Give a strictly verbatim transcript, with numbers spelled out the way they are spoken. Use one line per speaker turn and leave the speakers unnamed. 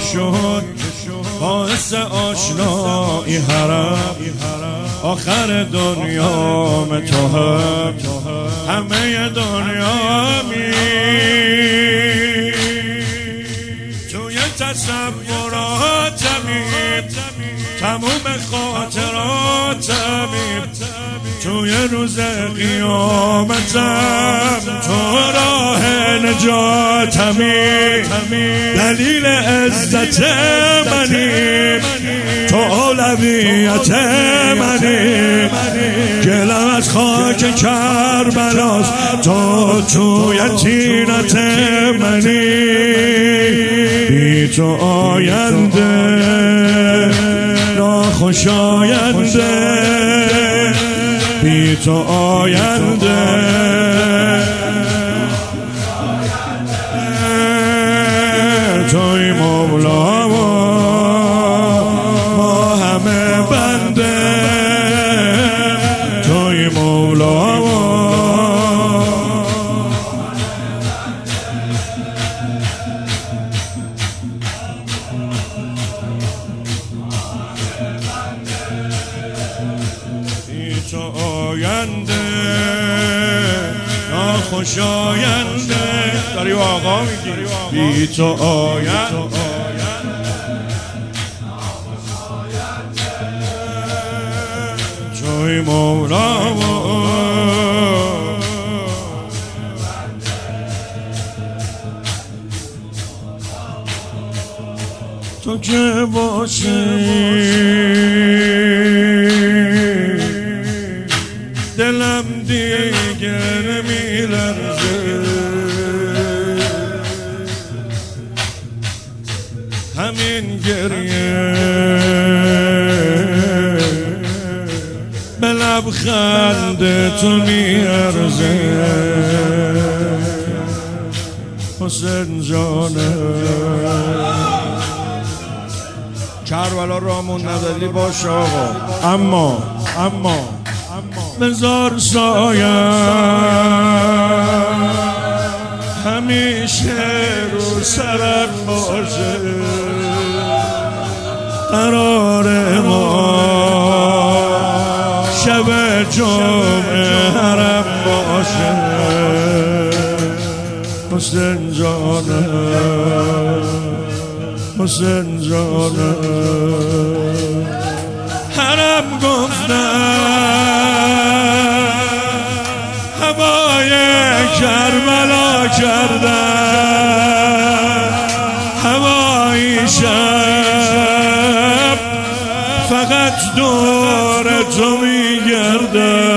شد باعث آشنایی حرم، آخر دنیا تو هم همه دنیا می توی تصوراتمی، تموم خاطراتمی، توی روز قیامتم تو راه نجاتمی، دلیل عزت منی، تو اولویت منی، گلم از خاک کربلاست، تو توی طینت منی، بی تو آینده ناخوشاینده، بی تو آینده توی مولا و ما همه بنده، توی مولا و بی تو آینده ناخوشاینده، داری آقا میگی بی تو آینده توی مولا و تو که باشی دلم دیگر میلرزه، همین گریه به لبخند تو میارزه، حسین جانه کربلا رامون ندادی باشه آقا، اما اما بذار سایم همیشه رو سرم باشه، قرار ما شب جمعه حرم باشه، حسین جانه حسین جانه حرم گفتم هوای کربلا کردم، هوای شب فقط دور تو میگردم،